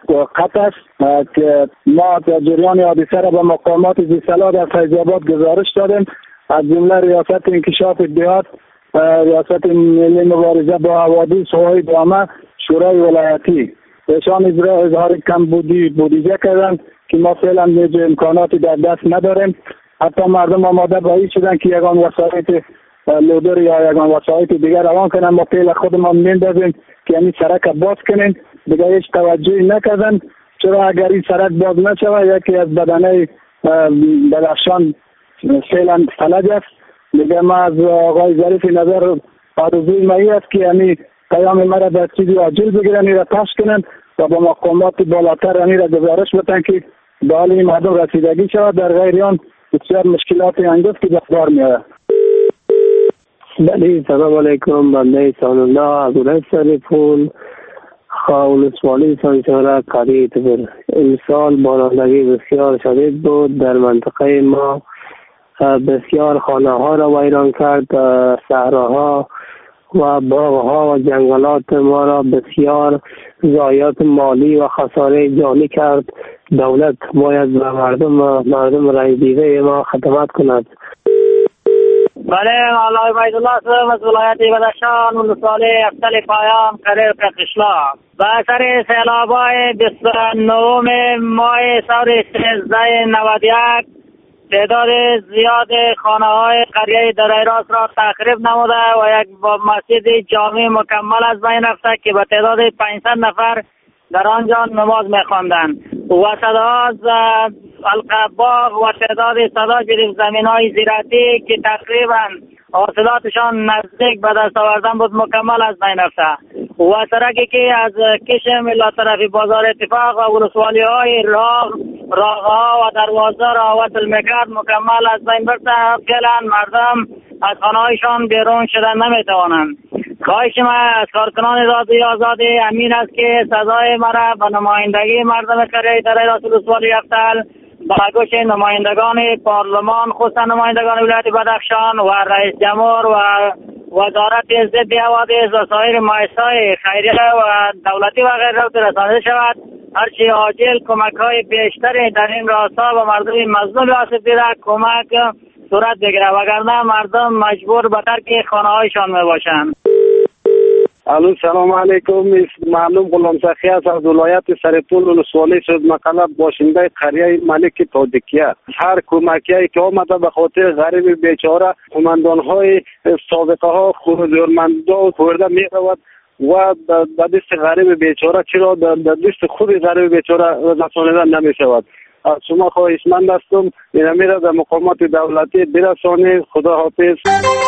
موقت است که ما در جریان حادثه را به مقامات ذی‌صلاح در فیض آباد گزارش دادیم، از جمله ریاست انکشاف اتحاد، ریاست ملی مبارزه با حوادث، هوای دامه، شورای ولایتی. ایشان اظهار کم بودجه کردن که ما فعلا امکاناتی در دست نداریم. حتی مردم آماده به این شدن که یگان وسایط لودر یا یگان وسایط دیگر روان کنن، ما پیل خودمان میندازیم که این سرک باز کنیم. دیگر هیچ توجهی نکردن، چرا اگر این سرک باز نشود یکی از بدنه بدخشان فعلا فلج است. دیگر ما از آقای ظریف نظر آرزوی مایی است که یعنی پیام مرا به چیزی عاجل بگیرن، این را پخش کنن و با مقامات بالاتر این را گزارش بدن که به حال این مردم رسیدگی شود. در غیر آن بسیار مشکلات انگفت که بخبار میاد. بله، سلام علیکم. بنده سال الله عبدالله سریفون ولسوالی سانچارا قریه تبر. امسال بارندگی بسیار شدید بود. در منطقه ما بسیار خانه ها را ویران کرد، صحراها و باغها و جنگلات ما را بسیار ضایعات مالی و خساره جانی کرد. دولت باید به مردم رنج دیده ما خدمت کند. بله، علای عبیدالله هستم از ولایت بدخشان، ولسوالی افضل پایان قریه قشلا. به اثر سیلاب‌های 29 ماه سال 1391 تعداد زیاد خانه‌های قریه دریراس را تخریب نموده و یک مسجد جامع مکمل از بین رفته که به تعداد 500 نفر در آنجا نماز می‌خواندند و صداها از القباغ و تعداد صدا زمین‌های زراعتی که تقریباً حاصلاتشان نزدیک به دست آوردن بود مکمل از بین رفته و سرکی که از کشم الی طرف بازار اتفاق و ولسوالی‌های راه‌ها و دروازه را وصل می‌کرد مکمل از بین برده. فعلا مردم از خانه‌هایشان بیرون شدن نمی‌توانند. خواهش ما از کارکنان رادیوی آزاد امین است که صدای مرا به نمایندگی مردم قریه دریراس ولسوالی افضل به گوش نمایندگان پارلمان، خصوصا نمایندگان ولایت بدخشان و رئیس جمهور و وزارت ضد حوادث و سایر مؤسسات خیریه و دولتی و غیره رسانده شود. هرچی عاجل کمک‌های بیشتری در این راستا به مردم مظلوم آسیب دیده کمک صورت بگیره، وگرنه مردم مجبور به ترک خانه‌هایشان میباشند. الو، سلام علیکم. معلوم غلام سخی است از ولایت سرپل ولسوالی شد مقلب باشنده قریه ملک تاجیکیه. هر کمکی که آمده به خاطر غریب بیچاره قماندان‌های سابقه ها خودمندان خورده می رود و به دست غریب بیچاره چرا در دست خود غریب بیچاره رسانیده نمی شود. از شما خواهشمند هستم این را در مقامات دولتی برسانید. خدا حافظ.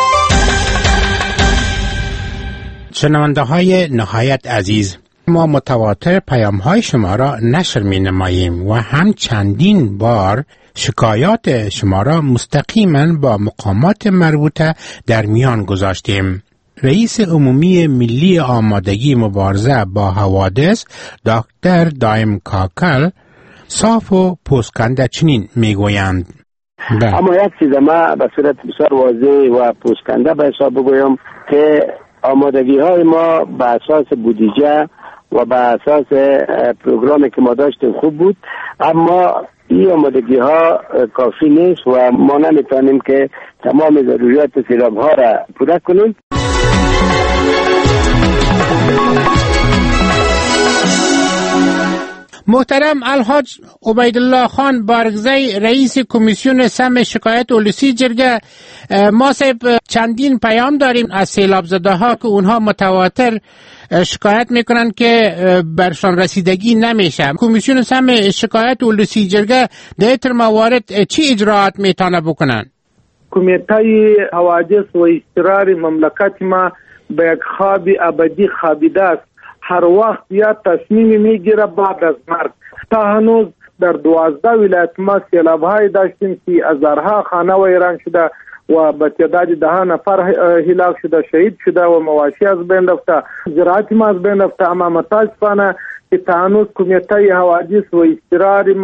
شنونده های نهایت عزیز، ما متواتر پیام های شما را نشر می نماییم و هم چندین بار شکایات شما را مستقیما با مقامات مربوطه در میان گذاشتیم. رئیس عمومی ملی آمادگی مبارزه با حوادث دکتر دایم کاکل صاف و پوسکنده چنین می گویند: اما یک چیز ما به صورت بسیار واضح و پوسکنده به حساب بگویم که آمادگی های ما به اساس بودجه و به اساس پروگرامی که ما داشتیم خوب بود، اما این آمادگی ها کافی نیست و ما نمیتونیم که تمام ضروریات سیلاب ها را پوره کنیم. محترم الحاج عبیدالله خان بارگزی، رئیس کمیسیون سم شکایت ولسی جرگه، ما صاحب چندین پیام داریم از سیلاب زده ها که اونها متواتر شکایت میکنن که برشان رسیدگی نمیشه. کمیسیون سم شکایت ولسی جرگه در این موارد چی اجراعات میتونه بکنن؟ کمیته حوادث و اضطرار مملکت ما به یک خواب ابدی خوابیده است. هر وقت یا تصمیمی میگیره بعد از مرگ. تا هنوز در 12 ولایت ما سیلاب‌های داشتیم که هزارها خانه ویران شده و به تعداد 10 نفر هلاک شده، شهید شده و مواشی از بین رفته، زراعت ما از بین رفته. اما متاسفانه که تا هنوز کمیته حوادث و اضطرار ما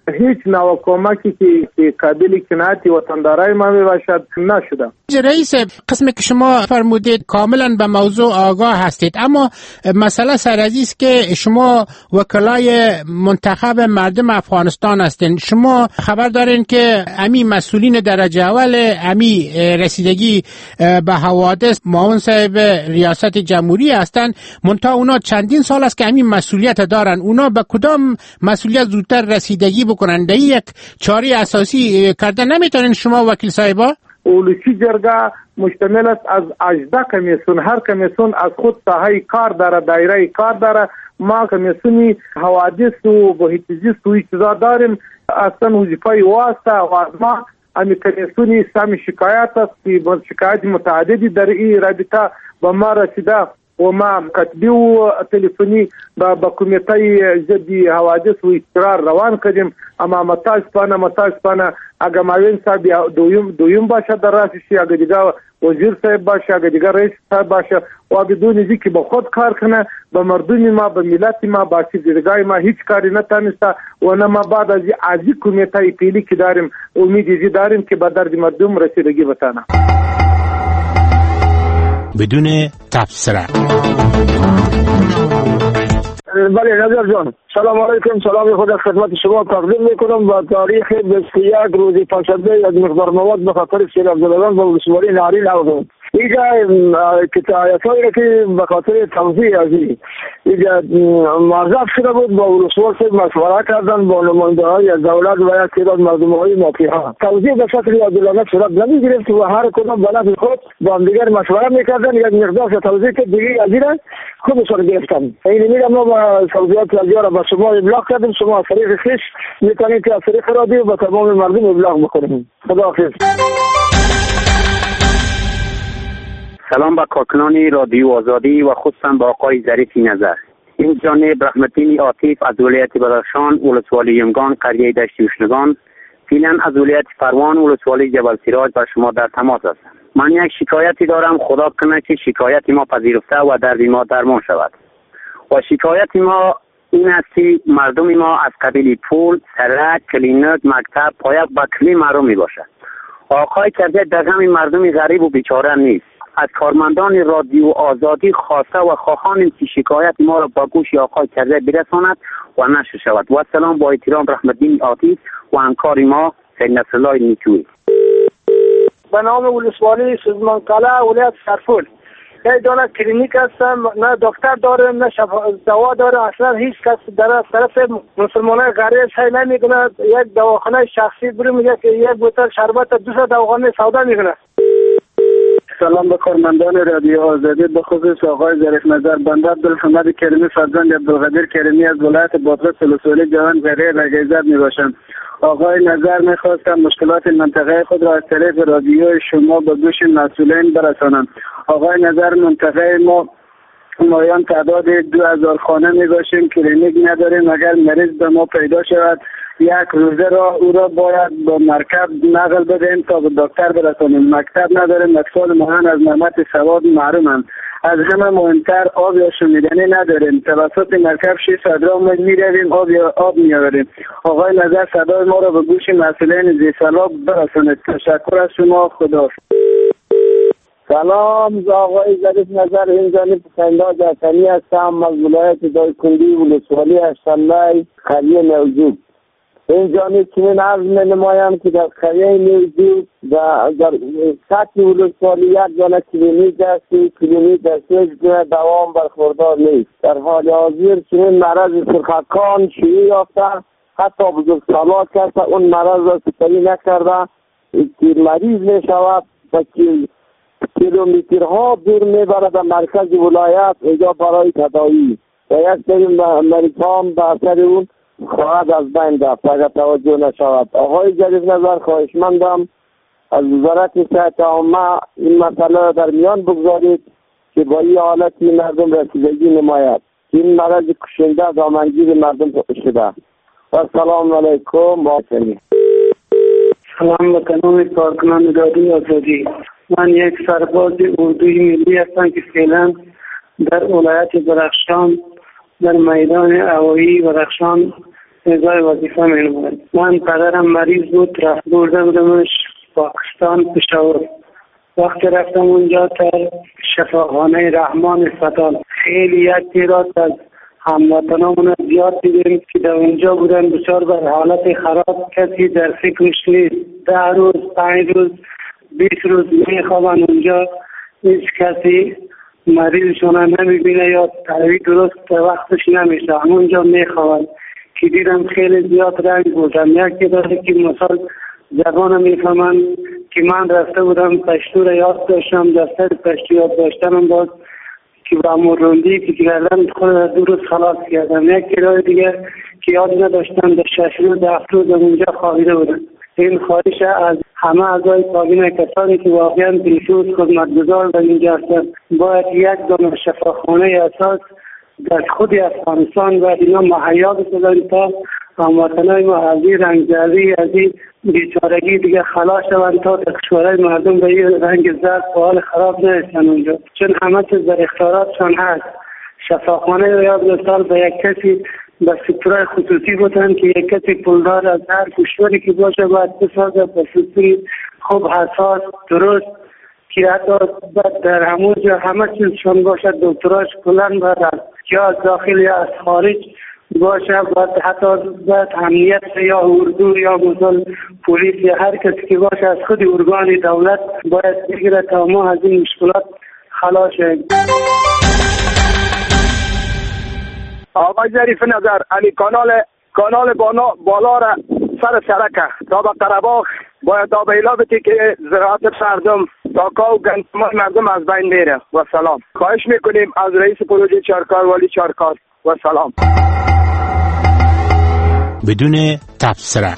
هیچ نوع کمکی که قابل قناعت وطندارای ما باشد نشده. رئیس، قسمی که شما فرمودید کاملا به موضوع آگاه هستید، اما مسئله سرعزی است که شما وکلای منتخب مردم افغانستان هستین. شما خبر دارین که امی مسئولین درجه اول امی رسیدگی به حوادث معاون صاحب ریاست جمهوری هستن، منتها اونا چندین سال است که امی مسئولیت دارن. اونا به کدام مسئولیت زودتر رسیدگی بکنن؟ در یک چاره اساسی کرده نمیتونین شما وکیل صاحبا؟ اولوچی جرگه مشتمل است از 18 کمیسیون. هر کمیسیون از خود ساحه کار داره، دایره کار داره. ما کمیسیونی حوادث و محیط زیست و چیزا داریم. اصلا وظیفه واسطه و از ما امی کمیسیونی سمی شکایت است که شکایت متعددی در این رابطه به ما رسیده و ما کتبی و تلفنی با کمیته ضد حوادث و اضطرار روان کردیم. اما متاسفانه اگر معاون صاحب دویم باشه در راستی، اگر دیگه وزیر صاحب باشه، اگر دیگه رئیس صاحب باشه و بدون اینکه که با خود کار کنه به مردم ما، به ملت ما، با سیدگای ما هیچ کاری نتونسته و نه ما بعد از این کمیته پیلی که داریم امیدی داریم که به درد مردم رسیدگی بتانه. بدون تبصره. بله نظر جان، سلام علیکم. سلام خود از خدمت شما تقدیم میکنم. با تاریخ 21 روز پنجشنبه از مقدار مواد به خاطر سیلاب زدگان و ولسوالی نهرین آمدم. اینجا کتایتایی که به خاطر توضیح ازی اینجا معذب شده بود، با ولسوال مشوره کردن با نماینده‌های از دولت و یک تعداد مردم‌های موقعها. توضیح به شکل عادلانه صورت نمی‌گرفت و هر کدام به نفع خود با هم دیگر مشوره می‌کردن. یک مقدار توضیح که دیگه از این خوب سر گرفتن. این میگم ما با توضیحات را به شما ابلاغ کردیم. شما از طریق خویش می‌تونید که از طریق رادیو با تمام مردم ابلاغ بکنید. خداحافظ. سلام به کارکنان رادیو آزادی و خصوصا به آقای ظریفی نظر. این جانب رحمتین عاطف از ولایت بدخشان، ولسوالی یمگان، قریه دشت یوشنگان، فعلا از ولایت پروان، ولسوالی جبل سراج با شما در تماس هستم. من یک شکایتی دارم، خدا کنه که شکایت ما پذیرفته و درد ما درمان شود. و شکایت ما این است که مردم ما از قبیل پول، سرک، کلینیک، مکتب پایه به کلی محروم می باشد. آقای کرده دغم مردم غریب و بیچاره نیست. از کارمندان رادیو آزادی خواسته و خواهانیم که شکایت ما را با گوش آقای کرده برساند و نشر شود. و سلام با احترام رحمتدین عاطف و همکار ما سید نصرالله نیکویی. به نام ولسوالی سوزمان قلعه ولایت سرپل. یک دانه کلینیک هستم، نه دکتر دارم نه دوا داره. اصلا هیچ کس در طرف مسلمانای غریب سعی نمیکنه یک دواخانه شخصی بریم میگه که یک بوتل شربت 200 دواخانه سودا میکنه. سلام به کارمندان رادیو آزادی، به خصوص آقای ظریف نظر. بنده عبدالحمید کریمی فرزند عبدالقادر کریمی از ولایت بادغیس ولسوالی جوان غریب رگیزد میباشم. آقای نظر میخواستم مشکلات منطقه خود را از طریق رادیو شما به گوش مسئولین برسانم. آقای نظر، منطقه ما مایان تعداد 2000 خانه میباشیم، کلینیک نداریم. اگر مریض به ما پیدا شود یک روزه را او را باید با مرکب نقل بدهیم تا به دکتر برسانیم. مکتب نداریم، اطفال ماهن از نعمت سواد محرومند. از همه مهمتر آب یا شومیدنی نداریم. توسط مرکب 600 را میرویم آب میآوریم. آقای نظر صدای ما را به گوش مسئولین ذی‌صلاح برسانید. تشکر از شما. خدا. سلام، آقای ظریف نظر. این جانب پسنداز حسنی هستم از ولایت دایکنډي ولسوالی اشترلای قریه موجود. این جانب چنین عرض نمایم که در قریه موجود در سطح ولسوالی یک دانه کلینیک است. کلینیک در 6 گونه دوام برخوردار نیست. در حال حاضر چنین مرض سرخکان شیوع یافته، حتی بزرگسالان کسی اون مرض را سپری نکرده که مریض می شود و کیلومترها دور میبرد به مرکز ولایت اینجا برای تداوی و یک سری مریضان به اثر اون خواهد از بین رفت اگر توجه نشود. آقای ظریف نظر، خواهشمندم از وزارت صحت عامه این مسئله در میان بگذارید که با این حالت مردم رسیدگی نماید. این مرض کشنده دامنگیر مردم شده. و سلام علیکم. سلام به تمام کارکنان رادیو آزادی. من یک سرباز اردوی ملی هستم که فعلا در ولایت بدخشان در میدان هوایی بدخشان ادای وظیفه می‌نمودم. من پدرم مریض بود، رفت برده بودمش پاکستان پشاور. وقتی رفتم اونجا تا شفاخانه رحمان فتال، خیلی یک تعداد از هموطنامون زیاد دیدیم که در اونجا بودن بسیار بر حالت خراب، کسی در فکرش نیست. 10 روز 5 روز 20 روز میخوابن اونجا، هیچ کسی مریضشون نمیبینه یا تحویل درست وقتش نمیشه، همونجا میخوابن که دیدم خیلی زیاد رنگ بودم. یکی داره که مثال زبانم میفهمن که من رفته بودم پشتو را یاد داشتم، دفتر پشتو یاد داشتم باز که با مروندی که کردم خود 2 روز خلاص کردم. یک کرای دیگر که یاد نداشتم در 6 روز 7 روز اونجا خوابیده بودم. این خواهش از همه اعضای کابینه کسانی که واقعا پیشوز خدمتگزار در اینجا هستند، باید یک دانه شفاخانه اساس در خود افغانستان و اینا مهیا بسازند تا هموطنای ما از این رنگزردی از این بیچارگی دیگه خلاص شوند، تا کشورهای مردم به این رنگ زرد و حال خراب نرسن اونجا، چون همه چیز در اختیاراتشان هست. شفاخانه یا مثال به یک کسی به سکتورهای خصوصی بودن که یک کسی پولدار از هر کشوری که باشه باید بسازه به سکتوری خوب حساس درست که حتی در همونجا همه چیزشان باشه، دکتراش کلن باید یا از داخل یا از خارج باشه، باید حتی باید امنیت یا اردو یا مثلا پلیس یا هر کسی که باشه از خود ارگان دولت باید بگیره تا ما از این مشکلات خلاص شیم. آقای ظریف نظر علی کانال بالا را سر سرکه تا به قره‌باغ باید تا به ایلابتی که زراعت مردم تاکا و گندم مردم از بین میره. و سلام. خواهش میکنیم از رئیس پروژه چارکار والی چارکار. و سلام. بدون تبصره.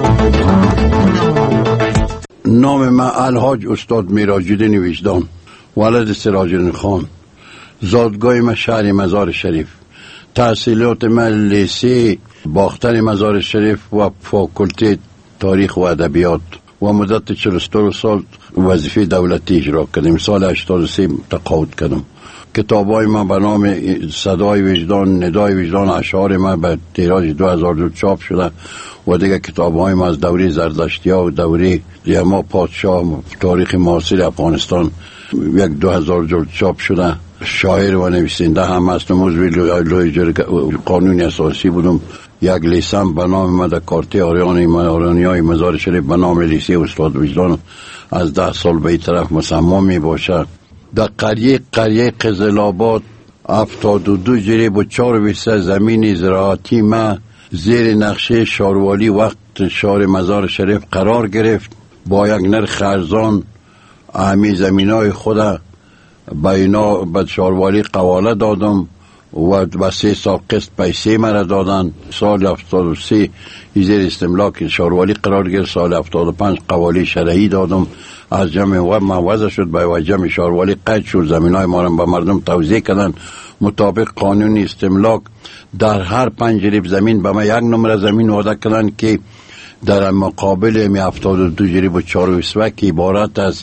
نام من الحاج استاد میراج‌الدین وجدان، ولد سراج‌الدین خان، زادگاه من شهر مزار شریف، تحصیلات من لیسه باختر مزار شریف و فاکولته تاریخ و ادبیات و مدت 42 سال وظیفه دولتی اجرا کردم. سال 83 تقاعد کردم. کتابای من به نام صدای وجدان، ندای وجدان، اشعار من به تیراژ 2002 چاپ شده و دیگه کتابای من از دوره زردشتی‌ها و دوره یما پادشاه تاریخ معاصر افغانستان 2000 جلد چاپ شده. شاعر و نویسنده هم هستم، عضو قانون اساسی بودم. یک لیسم به نام من در کارته آریانیای مزار شریف به نام لیسه استاد وجدان از 10 سال به این طرف مسمى می باشه. در قریه قزل‌آباد 72 جریب و 4 زمین زراعتی ما زیر نقشه شاروالی وقت شهر مزار شریف قرار گرفت. با یک نرخ ارزان همین زمینای خود با اینا به شاروالی قواله دادم و به 3 سال قسط پیسه مرا دادن. سال 73 زیر استملاک شاروالی قرار گرفت. سال 75 قوالی شرعی دادم. از جمع و موضع شد به جمع شاروالی قید شد. زمینای ما را به مردم توزیع کردن مطابق قانون استملاک. در هر 5 جریب زمین به ما 1 نمره زمین وعده کردن که در مقابل 72 جریب و 4 وسوه که عبارت از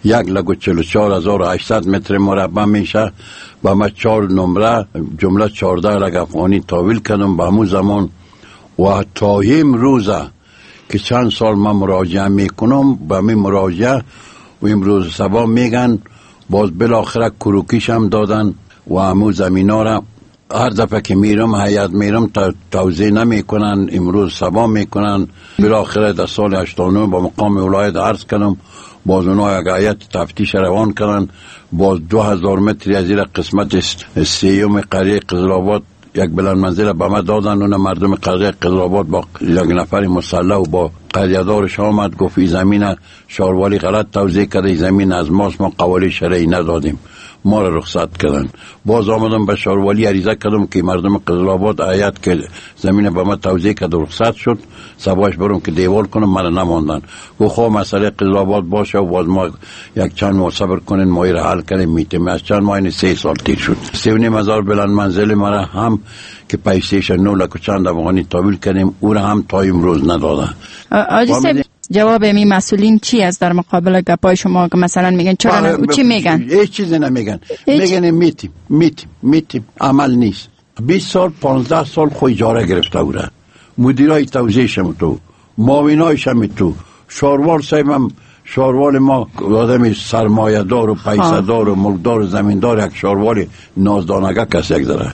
1,44,800 متر مربع میشه و من 4 نمره جمله 14 لک افغانی تحویل کردم به همون زمان. و تا امروزه که چند سال من مراجعه میکنم به می مراجعه و امروز سبا میگن باز بالاخره کروکیش هم دادن و همون زمین ها را هر دفعه که میرم هیئت میرم توزیع نمیکنن، امروز سبا میکنن. بالاخره در سال 89 با مقام ولایت عرض کردم، باز اونها یک هیئت تفتیش روان کردن. باز 2000 متری از این قسمت سیوم قریه قزل‌آباد یک بلند منزل به ما دادن. اون مردم قریه قزل‌آباد با یک نفر مسلح و با قریه‌دارش آمد گفت این زمین شاروالی غلط توزیع کرده، این زمین از ماست، ما قوالی شرعی ندادیم، ما را رخصت کردن. باز آمدم به شاروالی عریضه کردم که مردم قزل‌آباد هیئت که زمین به ما توزیع کرد رخصت شد، سباش برم که دیوال کنم، من نماندن. گفت مسئله قزل‌آباد باشه و باز ما یک چند ماه صبر کنین، ما را حل کنیم. میتیم از چند ماه 3 سال تیر شد. 3,500 بلند منزل مرا هم که پیسهش 9 لک و چند افغانی تحویل کردیم، او را هم تا امروز ندادن. آجی صاحب جواب می مسئولین چی است در مقابل گپای شما که مثلا میگن چرا چی میگن؟ هیچ چیزی نمیگن. میگن میتیم عمل نیست. 20 سال 15 سال خو اجاره گرفته بوده مدیرای توزیعش هم تو، معاونایش هم تو، شاروار صاحب هم شاروال ما آدم سرمایه دار و پیسه دار و ملکدار و زمیندار، یک شاروال نازدانگه کسی یک داره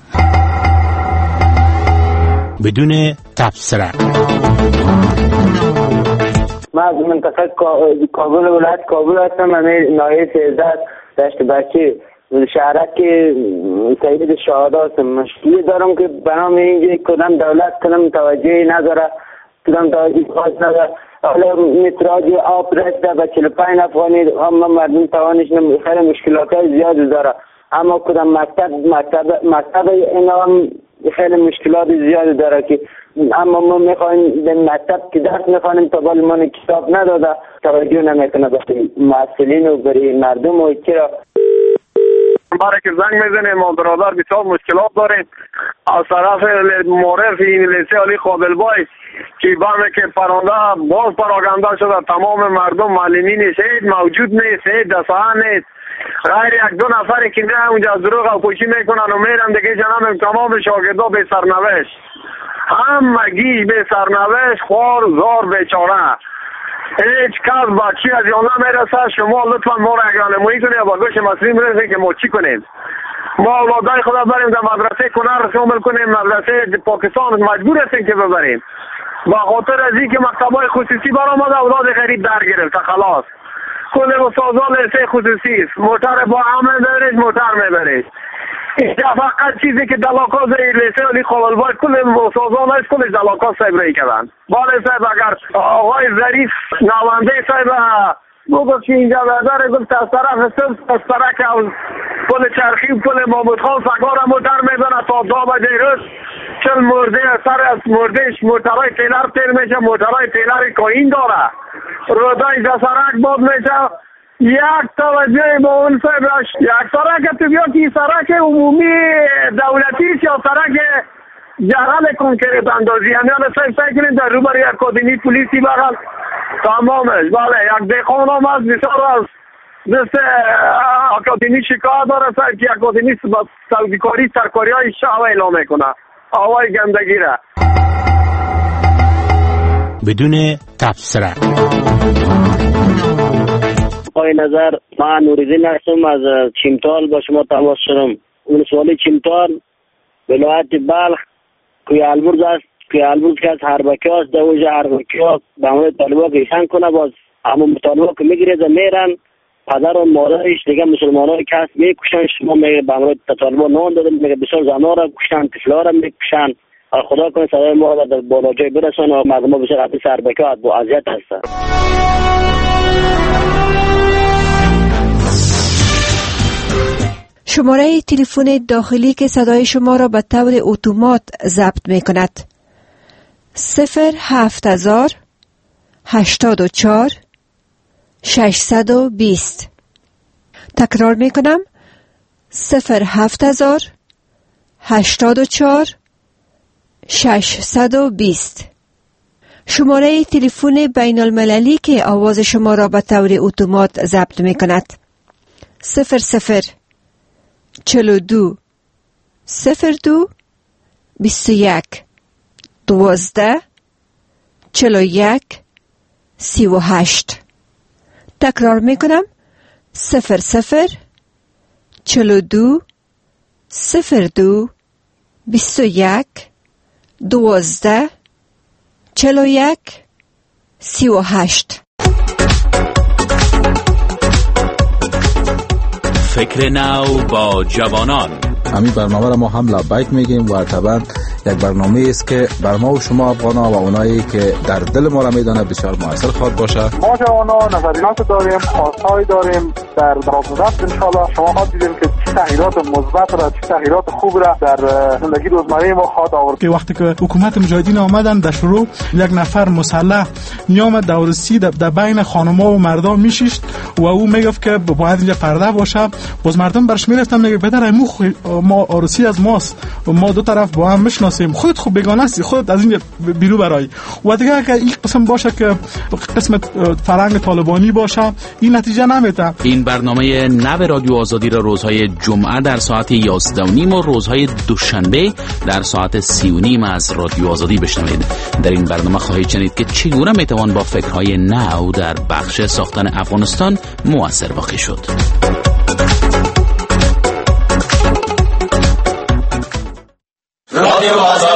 بدون تبصره. من از منطقه کابل ولایت کابل هستم. من ناحیه 13 دشت بچه شهرک سید شهدا هستم. مشکلی دارم که بنام اینجا کدام دولت کدام توجهی نداره، کدام توجهی خاص نداره. حالا متراج آب رسیده به 45 افغانی، هم مردم توانش خیلی مشکلات های زیادی داره. اما کدام مکتب اینا هم خیلی مشکلات زیادی داره که اما ما میخوایم به مکتب که درس میخوانیم تا بالا ما کتاب نداده، توجه نمیکنه برای مسئولین و برای مردم و چرا برای که زنگ میزنیم ما برادر بسیار مشکلات داریم از طرف معرف این لیسه علی قابلبای که برمه که پرانده باز پراگنده شده، تمام مردم معلمین شهید موجود نیست، شهید دسته نیست، غیر یک دو نفری که نه اونجا دروغ و پوشی میکنن و میرن دیگه جنام تمام شاگردا به سرنوشت، همگی به سرنوشت، خوار زار بیچاره، هیچ کس بچی از یان نمیرسه. شما لطفا ما را اگر نمایی کنید با گوش مسئولین برسید که ما چی کنیم. ما اولادای خدا بریم در مدرسه کنر شامل کنیم، مدرسه پاکستان مجبور هستیم که ببریم با خاطر از این که مکتبای خصوصی برآمده اولاد غریب در گرفته خلاص. کل استادان لیسه خصوصی است، موتر با عمل میبرید، موتر میبرید. اینجا فقط چیزی که دلاکاز لیسه علی قابلبای کل استادان است، کلش دلاکاز صاحب رای کردن. بالا صاحب اگر آقای ظریف نوانده صاحب بگفت که اینجا برداره گفت از طرف از طرف پل چرخی و پل محمود خان سگار موتر میزنه تا 2 بجه روز 40 مرده سر از مردهش موترهای تیلر تیر میشه، موترهای تیلر کاین داره، رودای سرک باد میشه. یک توجه با اون صاحب یک سرک تو بیا که سرک عمومی دولتی یا سرک جرال کنکریت اندازی همیان صاحب کنید در روبر یک کادینی پولیسی بغل تمامش. بله یک دیخان هم هست بسیار از دست اکادمی شکایت داره صاحب که اکادمی سلگیکاری سرکاری های شعب اعلام میکنه آوای گندگی را بدون تبصره. آقای نظر، من نوریدین هستم از چیمتال با شما تماس شدم. ولسوالی چیمتال ولایت بلخ کوی البرز است. کوی البرز که از هربکی هست دوجه هربکی ها به همون طالبا که ایشن کنه باز همون طالبا که میگیره میرن پدر و مادرش دیگه مسلمان های کس میکشن. شما میگه به همون طالبا نان دادن، میگه بسیار زنها را کشن، طفلا را میکشن. خدا کنه صدای ما در بالا جای برسن و مردم ها بسیار حتی هربکی ها با اذیت هستن. شماره تلفن داخلی که صدای شما را به طور اتومات ضبط می کند 07000 84 620. تکرار می کنم 07000 84 620. شماره تلفن بین المللی که آواز شما را به طور اتومات ضبط می کند 00 42 02 21 12 41 38. تکرار می کنم 00 42 02 21 12 41 38. فکر نو با جوانان. همین برنامه را ما هم لبیک میگیم و طبعا یک برنامه است که بر ما و شما افغانا و اونایی که در دل ما را میدانه بسیار موثر خواهد باشه. ما جوانا نظریات داریم، خواستهایی داریم در رابطه انشالله شما خواهد دیدیم که چه تغییرات مثبت را چه تغییرات خوب را در زندگی روزمره ما خواهد آورد. وقتی که حکومت مجاهدین آمدن در شروع یک نفر مسلح میامد دورسی در بین خانم‌ها و مردان میشیشت و او میگفت که باید اینجا پرده باشه. باز مردم برش میرفتن میگه پدر ما عروسی از ماست و ما دو طرف با هم میشناسیم نمیشناسیم، خودت خوب بیگانه هستی، خودت از این بیرو برای. و دیگه اگه این قسم باشه که قسم فرهنگ طالبانی باشه این نتیجه نمیده. این برنامه نو رادیو آزادی را روزهای جمعه در ساعت 11:30 و روزهای دوشنبه در ساعت 3:30 از رادیو آزادی بشنوید. در این برنامه خواهید شنید که چگونه میتوان با فکرهای نو در بخش ساختن افغانستان مؤثر واقع شد. رادیو آزادی